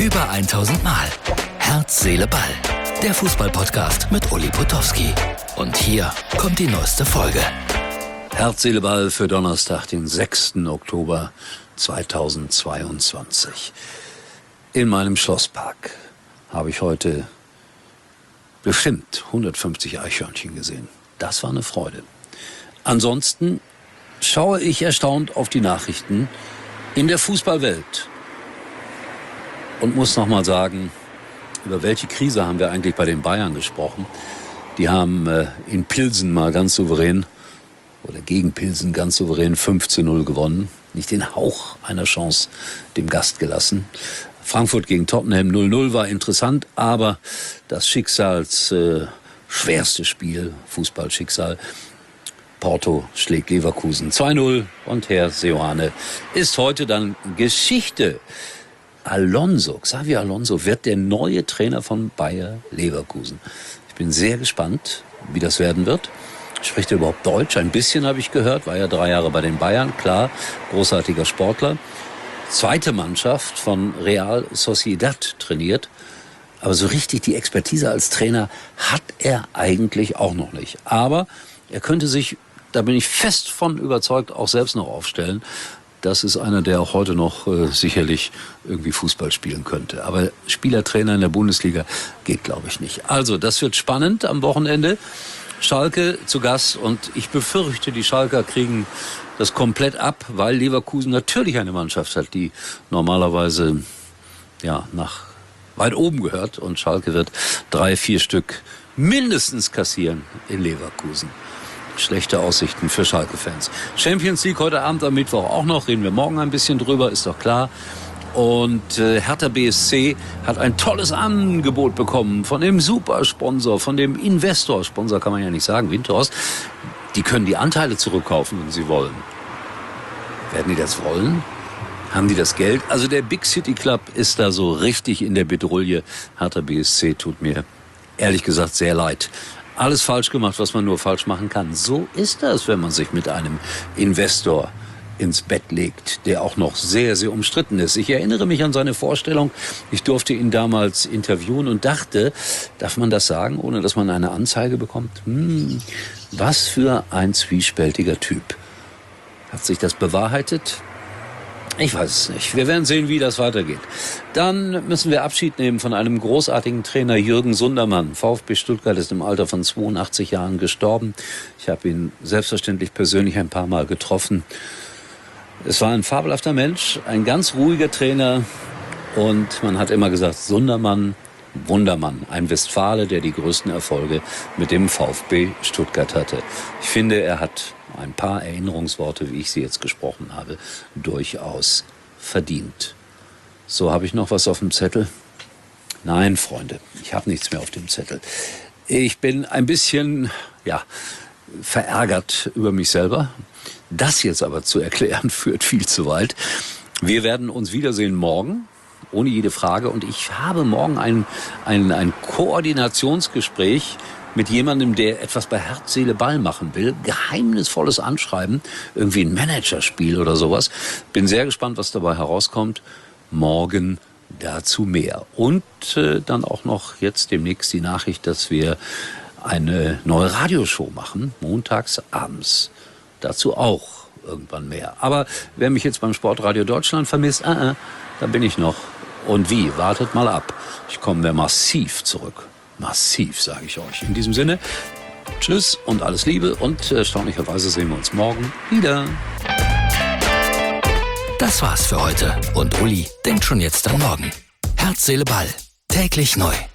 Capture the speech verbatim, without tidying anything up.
Über tausend Mal. Herz, Seele, Ball. Der Fußballpodcast mit Uli Potowski. Und hier kommt die neueste Folge. Herz, Seele, Ball für Donnerstag, den sechsten Oktober zweitausendzweiundzwanzig. In meinem Schlosspark habe ich heute bestimmt hundertfünfzig Eichhörnchen gesehen. Das war eine Freude. Ansonsten schaue ich erstaunt auf die Nachrichten in der Fußballwelt und muss nochmal sagen, über welche Krise haben wir eigentlich bei den Bayern gesprochen? Die haben äh, in Pilsen mal ganz souverän oder gegen Pilsen ganz souverän fünf zu null gewonnen. Nicht den Hauch einer Chance dem Gast gelassen. Frankfurt gegen Tottenham null null war interessant, aber das Schicksals äh, schwerste Spiel, Fußballschicksal, Porto schlägt Leverkusen zwei null und Herr Seoane ist heute dann Geschichte. Alonso, Xabi Alonso wird der neue Trainer von Bayer Leverkusen. Ich bin sehr gespannt, wie das werden wird. Spricht er überhaupt Deutsch? Ein bisschen habe ich gehört, war ja drei Jahre bei den Bayern, klar, großartiger Sportler. Zweite Mannschaft von Real Sociedad trainiert. Aber so richtig die Expertise als Trainer hat er eigentlich auch noch nicht. Aber er könnte sich, da bin ich fest von überzeugt, auch selbst noch aufstellen. Das ist einer, der auch heute noch äh, sicherlich irgendwie Fußball spielen könnte. Aber Spielertrainer in der Bundesliga geht, glaube ich, nicht. Also, das wird spannend am Wochenende. Schalke zu Gast und ich befürchte, die Schalker kriegen das komplett ab, weil Leverkusen natürlich eine Mannschaft hat, die normalerweise ja nach weit oben gehört und Schalke wird drei, vier Stück mindestens kassieren in Leverkusen. Schlechte Aussichten für Schalke-Fans. Champions League heute Abend am Mittwoch auch noch, reden wir morgen ein bisschen drüber, ist doch klar. Und äh, Hertha B S C hat ein tolles Angebot bekommen von dem Supersponsor, von dem Investor. Sponsor kann man ja nicht sagen, Windhorst. Die können die Anteile zurückkaufen, wenn sie wollen. Werden die das wollen? Haben die das Geld? Also der Big City Club ist da so richtig in der Bedrulle. Hertha B S C tut mir ehrlich gesagt sehr leid. Alles falsch gemacht, was man nur falsch machen kann. So ist das, wenn man sich mit einem Investor ins Bett legt, der auch noch sehr, sehr umstritten ist. Ich erinnere mich an seine Vorstellung. Ich durfte ihn damals interviewen und dachte, darf man das sagen, ohne dass man eine Anzeige bekommt? Hm, was für ein zwiespältiger Typ. Hat sich das bewahrheitet? Ich weiß es nicht. Wir werden sehen, wie das weitergeht. Dann müssen wir Abschied nehmen von einem großartigen Trainer, Jürgen Sundermann. VfB Stuttgart ist im Alter von zweiundachtzig Jahren gestorben. Ich habe ihn selbstverständlich persönlich ein paar Mal getroffen. Es war ein fabelhafter Mensch, ein ganz ruhiger Trainer und man hat immer gesagt, Sundermann, Wundermann, ein Westfale, der die größten Erfolge mit dem VfB Stuttgart hatte. Ich finde, er hat ein paar Erinnerungsworte, wie ich sie jetzt gesprochen habe, durchaus verdient. So, habe ich noch was auf dem Zettel? Nein, Freunde, ich habe nichts mehr auf dem Zettel. Ich bin ein bisschen, ja, verärgert über mich selber. Das jetzt aber zu erklären, führt viel zu weit. Wir werden uns wiedersehen morgen, ohne jede Frage. Und ich habe morgen ein, ein, ein Koordinationsgespräch mit jemandem, der etwas bei Herz, Seele, Ball machen will. Geheimnisvolles Anschreiben, irgendwie ein Managerspiel oder sowas. Bin sehr gespannt, was dabei herauskommt. Morgen dazu mehr. Und äh, dann auch noch jetzt demnächst die Nachricht, dass wir eine neue Radioshow machen, montags abends. Dazu auch irgendwann mehr. Aber wer mich jetzt beim Sportradio Deutschland vermisst, äh, äh, da bin ich noch. Und wie? Wartet mal ab. Ich komme da massiv zurück. Massiv, sage ich euch. In diesem Sinne, tschüss und alles Liebe und erstaunlicherweise sehen wir uns morgen wieder. Das war's für heute. Und Uli denkt schon jetzt an morgen. Herz, Seele, Ball. Täglich neu.